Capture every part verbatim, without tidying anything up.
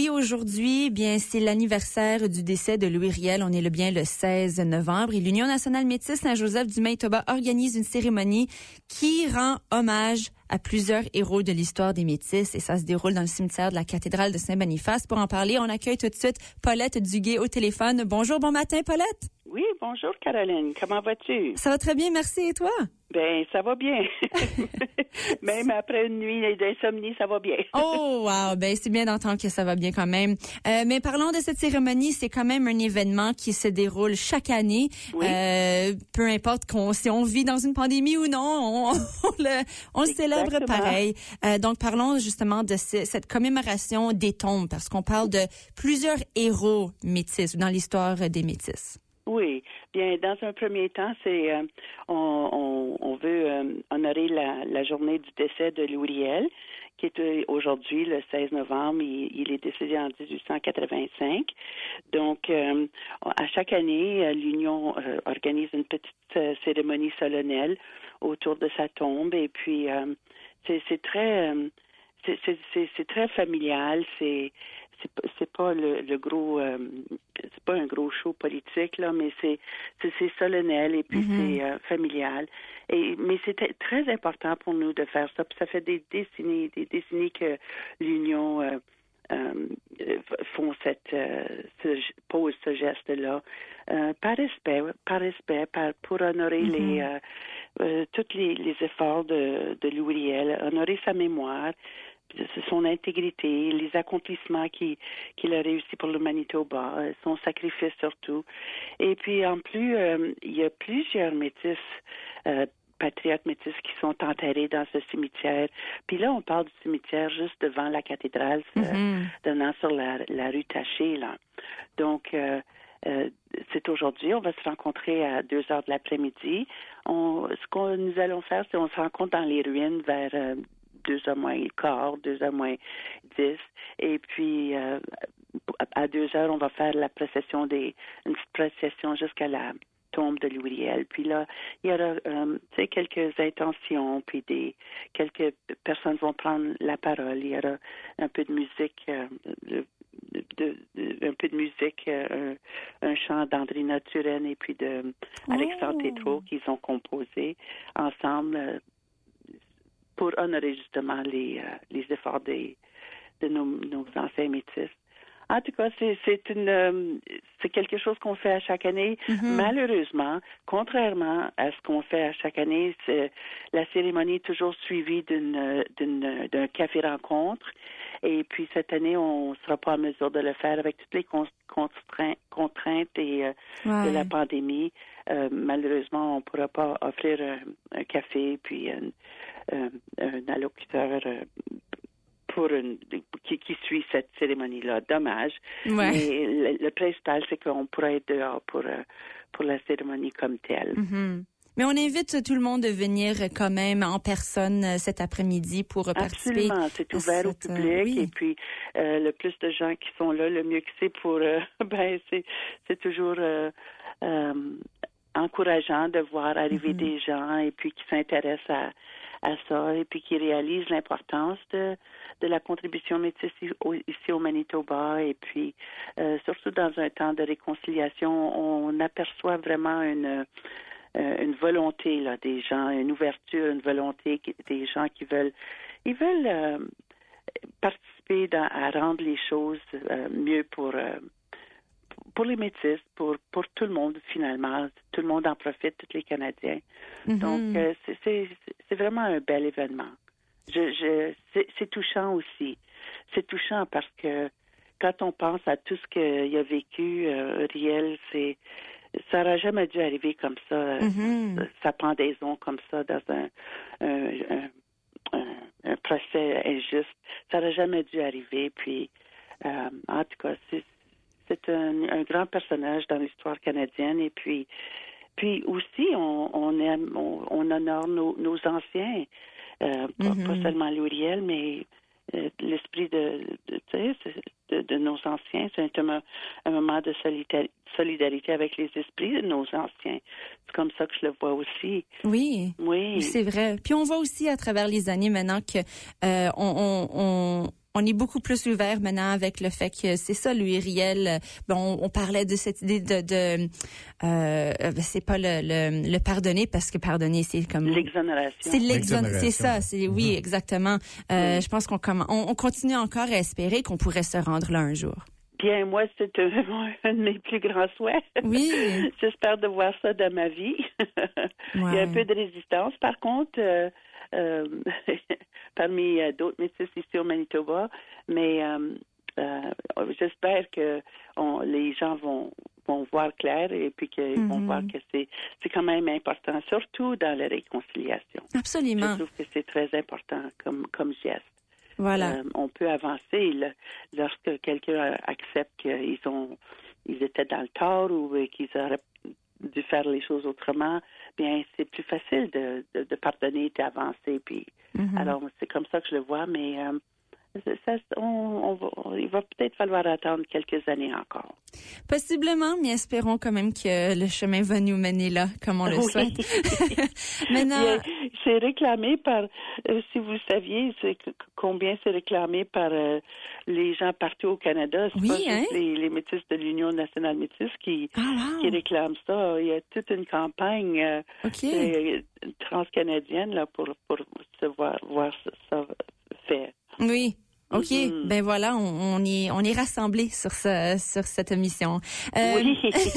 oui, aujourd'hui, bien, c'est l'anniversaire du décès de Louis Riel. On est le bien le seize novembre et l'Union nationale métisse Saint-Joseph du Manitoba organise une cérémonie qui rend hommage à plusieurs héros de l'histoire des Métis et ça se déroule dans le cimetière de la cathédrale de Saint-Boniface. Pour en parler, on accueille tout de suite Paulette Duguay au téléphone. Bonjour, bon matin, Paulette. Oui, bonjour Caroline. Comment vas-tu? Ça va très bien, merci. Et toi? Ben, ça va bien. Même après une nuit d'insomnie, ça va bien. Oh, wow! Ben, c'est bien d'entendre que ça va bien quand même. Euh, mais parlons de cette cérémonie. C'est quand même un événement qui se déroule chaque année. Oui. Euh, peu importe qu'on, si on vit dans une pandémie ou non, on, on le, on le célèbre pareil. Euh, donc, parlons justement de ce, cette commémoration des tombes parce qu'on parle de plusieurs héros métis dans l'histoire des Métis. Oui, bien, dans un premier temps, c'est euh, on, on, on veut euh, honorer la, la journée du décès de Louis Riel, qui est euh, aujourd'hui le seize novembre. Il, il est décédé en dix-huit cent quatre-vingt-cinq. Donc, euh, à chaque année, l'Union euh, organise une petite euh, cérémonie solennelle autour de sa tombe. Et puis, euh, c'est, c'est très, euh, c'est, c'est, c'est, c'est très familial. C'est C'est, c'est pas le, le gros, euh, c'est pas un gros show politique là, mais c'est c'est, c'est solennel et puis mm-hmm. c'est euh, familial. Et mais c'était très important pour nous de faire ça. Puis ça fait des décennies, des décennies que l'Union euh, euh, font cette, euh, ce, pose ce geste-là euh, par respect, par respect, par pour honorer mm-hmm. les euh, euh, tous les, les efforts de, de Louis Riel, honorer sa mémoire. Son intégrité, les accomplissements qu'il, qu'il a réussi pour le Manitoba, son sacrifice surtout. Et puis, en plus, euh, il y a plusieurs métis, euh, patriotes métis qui sont enterrés dans ce cimetière. Puis là, on parle du cimetière juste devant la cathédrale, mm-hmm. euh, donnant sur la, la rue Taché, là. Donc, euh, Euh, c'est aujourd'hui. On va se rencontrer à deux heures de l'après-midi. On, ce que nous allons faire, c'est qu'on se rencontre dans les ruines vers euh, deux heures moins quart, deux heures moins dix. Et puis, euh, à deux heures, on va faire la procession des, une petite procession jusqu'à la tombe de Louis Riel. Puis là, il y aura, euh, tu sais, quelques intentions, puis des, quelques personnes vont prendre la parole. Il y aura un peu de musique, euh, de, de, de, un peu de musique, euh, un, un chant d'Andrina Turenne et puis de Alexandre oh. Tétrault qu'ils ont composé ensemble euh, pour honorer justement les, euh, les efforts des, de nos, nos anciens métis. En tout cas, c'est, c'est une, euh, c'est quelque chose qu'on fait à chaque année. Mm-hmm. Malheureusement, contrairement à ce qu'on fait à chaque année, c'est, la cérémonie est toujours suivie d'une, d'une, d'un café-rencontre. Et puis, cette année, on ne sera pas en mesure de le faire avec toutes les contraintes, contraintes et, euh, ouais. de la pandémie. Euh, malheureusement, on ne pourra pas offrir un, un café puis un, un, un allocuteur euh, pour une, qui, qui suit cette cérémonie-là. Dommage. Ouais. Mais le, le principal, c'est qu'on pourra être dehors pour, pour la cérémonie comme telle. Mm-hmm. Mais on invite tout le monde à venir quand même en personne cet après-midi pour participer. Absolument, c'est ouvert cette, au public oui. et puis euh, le plus de gens qui sont là, le mieux que c'est pour. Euh, ben c'est c'est toujours euh, euh, encourageant de voir arriver mm-hmm. des gens et puis qui s'intéressent à à ça et puis qui réalisent l'importance de de la contribution métisse ici au Manitoba et puis euh, surtout dans un temps de réconciliation, on aperçoit vraiment une euh, une volonté là des gens, une ouverture, une volonté des gens qui veulent ils veulent euh, participer dans, à rendre les choses euh, mieux pour euh, pour les métis, pour pour tout le monde finalement, tout le monde en profite, tous les Canadiens. Mm-hmm. Donc euh, c'est, c'est c'est vraiment un bel événement. Je je c'est, c'est touchant aussi. C'est touchant parce que quand on pense à tout ce qu'il a vécu, euh, Riel, c'est ça n'aurait jamais dû arriver comme ça, mm-hmm. sa, sa pendaison comme ça dans un un, un, un, un procès injuste. Ça n'aurait jamais dû arriver. Puis euh, en tout cas, c'est C'est un, un grand personnage dans l'histoire canadienne et puis, puis aussi on, on aime, on, on honore nos, nos anciens, euh, mm-hmm. pas, pas seulement Louis Riel, mais euh, l'esprit de, de, de, de, de nos anciens. C'est un, un moment de solidarité avec les esprits de nos anciens. C'est comme ça que je le vois aussi. Oui, oui, c'est vrai. Puis on voit aussi à travers les années maintenant que euh, on, on, on on est beaucoup plus ouvert maintenant avec le fait que c'est ça, l'U R I L. Bon, on, on parlait de cette idée de, de euh, c'est pas le, le, le pardonner parce que pardonner, c'est comme l'exonération. C'est l'exonération. C'est ça. Ouais. C'est oui, Mm-hmm. exactement. Euh, oui. Je pense qu'on on, on continue encore à espérer qu'on pourrait se rendre là un jour. Bien, moi, c'est un, un de mes plus grands souhaits. Oui. J'espère de voir ça dans ma vie. Ouais. Il y a un peu de résistance, par contre, euh, euh, parmi euh, d'autres métis ici au Manitoba, mais euh, euh, j'espère que on, les gens vont, vont voir clair et puis qu'ils mm-hmm. vont voir que c'est, c'est quand même important, surtout dans la réconciliation. Absolument. Je trouve que c'est très important comme, comme geste. Voilà. Euh, on peut avancer là, lorsque quelqu'un accepte qu'ils ont, ils étaient dans le tort ou euh, qu'ils auraient dû faire les choses autrement. Bien, c'est plus facile de, de, de pardonner et d'avancer. Puis, mm-hmm. alors, c'est comme ça que je le vois, mais euh, ça, on, on va, il va peut-être falloir attendre quelques années encore. Possiblement, mais espérons quand même que le chemin va nous mener là, comme on le oui. souhaite. Maintenant, c'est réclamé par, euh, si vous saviez, c'est que, combien c'est réclamé par euh, les gens partout au Canada. C'est oui, pas hein? juste les, les métis de l'Union nationale métisse qui, ah, wow. qui réclament ça. Il y a toute une campagne euh, okay. euh, transcanadienne là, pour, pour se voir, voir ça, ça fait. Oui. OK. Mm-hmm. Ben voilà, on, on est on est rassemblés sur ce sur cette émission. Euh, oui.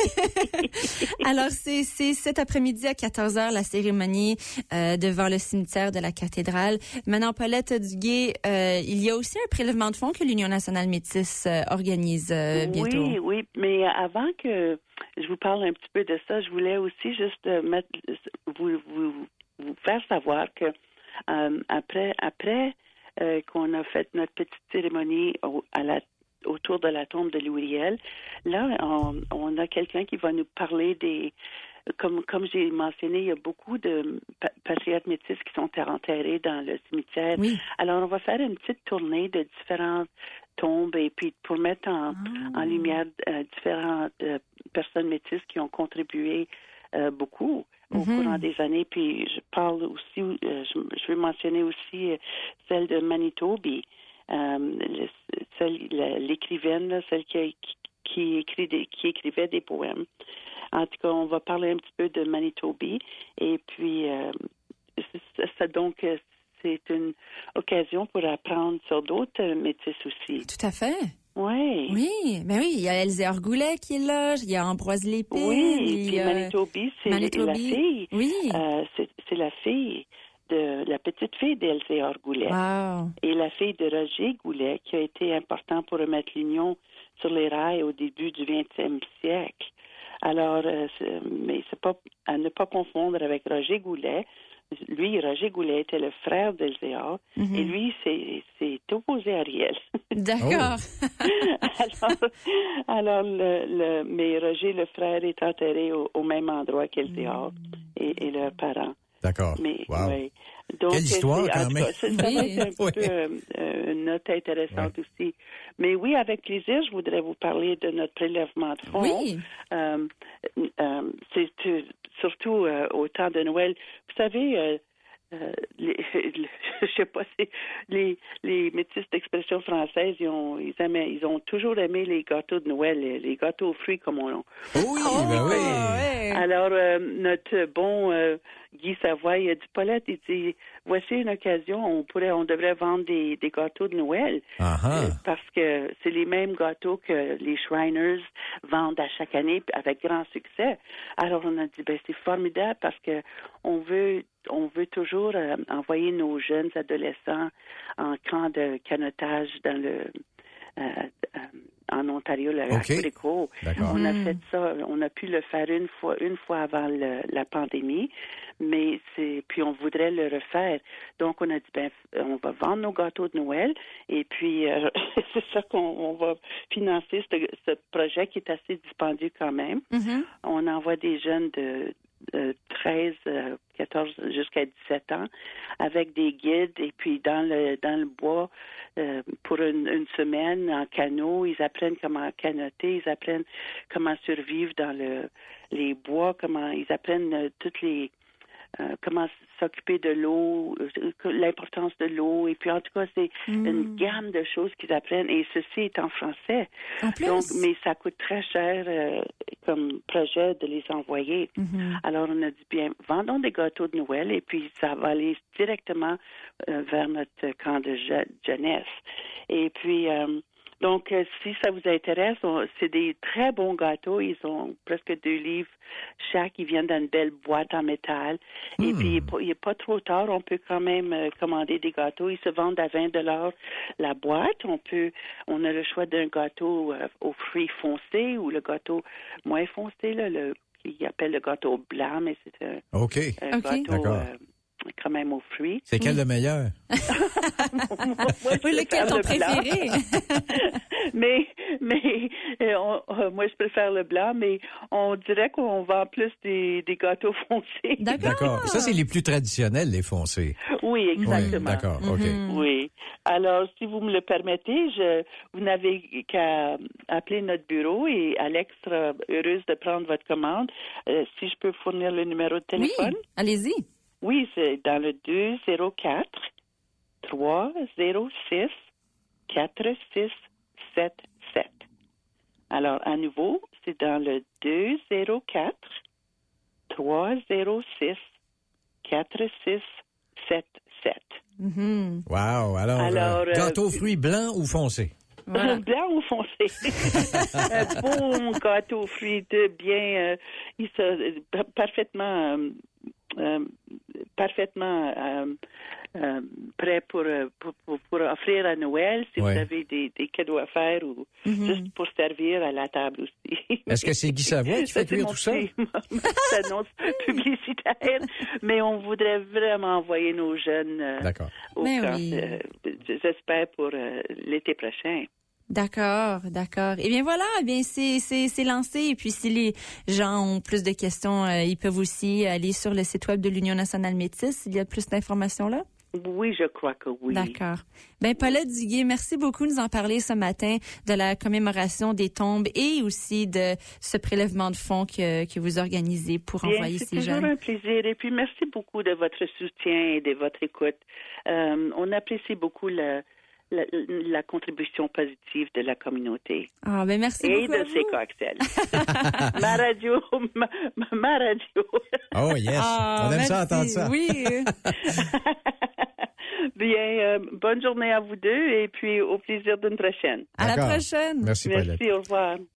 Alors c'est c'est cet après-midi à quatorze heures la cérémonie euh, devant le cimetière de la cathédrale. Maintenant, Paulette Duguay, euh, il y a aussi un prélèvement de fonds que l'Union nationale métisse euh, organise euh, bientôt. Oui, oui, mais avant que je vous parle un petit peu de ça, je voulais aussi juste mettre vous vous, vous faire savoir que euh, après après Euh, qu'on a fait notre petite cérémonie au, à la, autour de la tombe de Louis-Riel. Là, on, on a quelqu'un qui va nous parler des... Comme, comme j'ai mentionné, il y a beaucoup de pa- patriotes métis qui sont enterrés dans le cimetière. Oui. Alors, on va faire une petite tournée de différentes tombes et puis pour mettre en, ah. en lumière euh, différentes euh, personnes métisses qui ont contribué euh, beaucoup au mm-hmm. courant des années. Puis je parle aussi, euh, je, je veux mentionner aussi euh, celle de Manitobi, euh, le, celle, la, l'écrivaine, là, celle qui, a, qui, qui, écrit des, qui écrivait des poèmes. En tout cas, on va parler un petit peu de Manitobi. Et puis, euh, c'est, c'est, donc, c'est une occasion pour apprendre sur d'autres métis aussi. Tout à fait. Oui. Oui, ben oui, il y a Elzéar Goulet qui est là, il y a Ambroise Lépine. Oui, il y a... a... Manitobi, c'est Manitobi. la fille. Oui. Euh, c'est, c'est la fille de la petite fille d'Elzéar Goulet. Wow. Et la fille de Roger Goulet, qui a été important pour remettre l'Union sur les rails au début du vingtième siècle. Alors, euh, c'est, mais c'est pas à ne pas confondre avec Roger Goulet. Lui, Roger Goulet était le frère d'Elzéar, mm-hmm. et lui, c'est, c'est opposé à Ariel. D'accord. alors, alors le, le, mais Roger, le frère, est enterré au, au même endroit qu'Elzéar mm. et, et leurs parents. D'accord. Mais, wow. ouais. Donc, quelle histoire, quand même. Cas, ça, ça va être un oui. peu euh, une note intéressante ouais. aussi. Mais oui, avec plaisir, je voudrais vous parler de notre prélèvement de fonds. Oui. Euh, euh, c'est euh, surtout euh, au temps de Noël. Vous savez, euh, euh, les, les, je sais pas, c'est, les, les métis d'expression française, ils ont, ils, aimaient, ils ont toujours aimé les gâteaux de Noël, les, les gâteaux aux fruits comme on. Oui, oh, ben oui. Ouais. Alors, euh, notre bon euh, Guy Savoie, il a dit, Paulette, il dit, voici une occasion, on pourrait, on devrait vendre des, des gâteaux de Noël. Uh-huh. Euh, parce que c'est les mêmes gâteaux que les Shriners vendent à chaque année avec grand succès. Alors, on a dit, ben, c'est formidable parce que on veut, on veut toujours euh, envoyer nos jeunes adolescents en camp de canotage dans le, euh, euh, en Ontario, le okay. Rico. On a fait ça, on a pu le faire une fois, une fois avant le, la pandémie, mais c'est, puis on voudrait le refaire. Donc on a dit, ben, on va vendre nos gâteaux de Noël, et puis euh, c'est ça qu'on on va financer ce, ce projet qui est assez dispendieux quand même. Mm-hmm. On envoie des jeunes de Euh, treize, euh, quatorze jusqu'à dix-sept ans avec des guides et puis dans le dans le bois euh, pour une, une semaine en canot, ils apprennent comment canoter, ils apprennent comment survivre dans le les bois, comment ils apprennent euh, toutes les euh, comment s'occuper de l'eau, euh, l'importance de l'eau. Et puis, en tout cas, c'est mm. une gamme de choses qu'ils apprennent. Et ceci est en français. En plus. Donc, mais ça coûte très cher euh, comme projet de les envoyer. Mm-hmm. Alors, on a dit, bien, vendons des gâteaux de Noël et puis ça va aller directement euh, vers notre camp de je- jeunesse. Et puis... Euh, Donc, euh, si ça vous intéresse, on, c'est des très bons gâteaux. Ils ont presque deux livres chaque. Ils viennent dans une belle boîte en métal. Mmh. Et puis, il n'est pas trop tard. On peut quand même euh, commander des gâteaux. Ils se vendent à vingt dollars la boîte. On peut, on a le choix d'un gâteau euh, aux fruits foncés ou le gâteau moins foncé, là, le qu'ils appellent le gâteau blanc, mais c'est un, OK. un okay. gâteau... Euh, quand même aux fruits. C'est quel oui. le meilleur? moi, oui, lequel ton préféré? mais mais euh, on, moi, je préfère le blanc, mais on dirait qu'on vend plus des, des gâteaux foncés. D'accord. D'accord. Ça, c'est les plus traditionnels, les foncés. Oui, exactement. Oui, d'accord, OK. Mm-hmm. Oui. Alors, si vous me le permettez, je, vous n'avez qu'à appeler notre bureau et Alex sera heureuse de prendre votre commande. Euh, si je peux fournir le numéro de téléphone? Oui, allez-y. Oui, c'est dans le deux zéro quatre, trois zéro six, quatre six sept sept. Alors, à nouveau, c'est dans le deux zéro quatre, trois zéro six, quatre six sept sept. Mm-hmm. Wow! Alors, Alors euh, gâteau euh, fruits blanc ou foncé? Voilà. Blanc ou foncé. Un beau gâteau aux fruits de bien... Euh, il se, parfaitement... Euh, Euh, parfaitement euh, euh, prêt pour, pour, pour, pour offrir à Noël si ouais. vous avez des, des cadeaux à faire ou mm-hmm. juste pour servir à la table aussi. Est-ce que c'est Guy Savoie qui fait cuire tout ça? C'est annonce publicitaire, mais on voudrait vraiment envoyer nos jeunes euh, D'accord. au mais camp, oui. euh, j'espère pour euh, l'été prochain. D'accord, d'accord. Eh bien voilà, eh bien c'est c'est c'est lancé et puis si les gens ont plus de questions, euh, ils peuvent aussi aller sur le site web de l'Union nationale métisse. Il y a plus d'informations là? Oui, je crois que oui. D'accord. Ben Paulette Duguay, merci beaucoup de nous en parler ce matin de la commémoration des tombes et aussi de ce prélèvement de fonds que que vous organisez pour Bien, envoyer ces jeunes. C'est toujours un plaisir et puis merci beaucoup de votre soutien et de votre écoute. Euh, on apprécie beaucoup le La, la contribution positive de la communauté. Ah, ben merci et beaucoup. Et de ces cocktails. ma radio, ma, ma radio. Oh, yes. Ah, on aime merci. Ça entendre ça. Oui. Bien, euh, bonne journée à vous deux et puis au plaisir d'une prochaine. À D'accord. La prochaine. Merci, Merci, Paulette. Au revoir.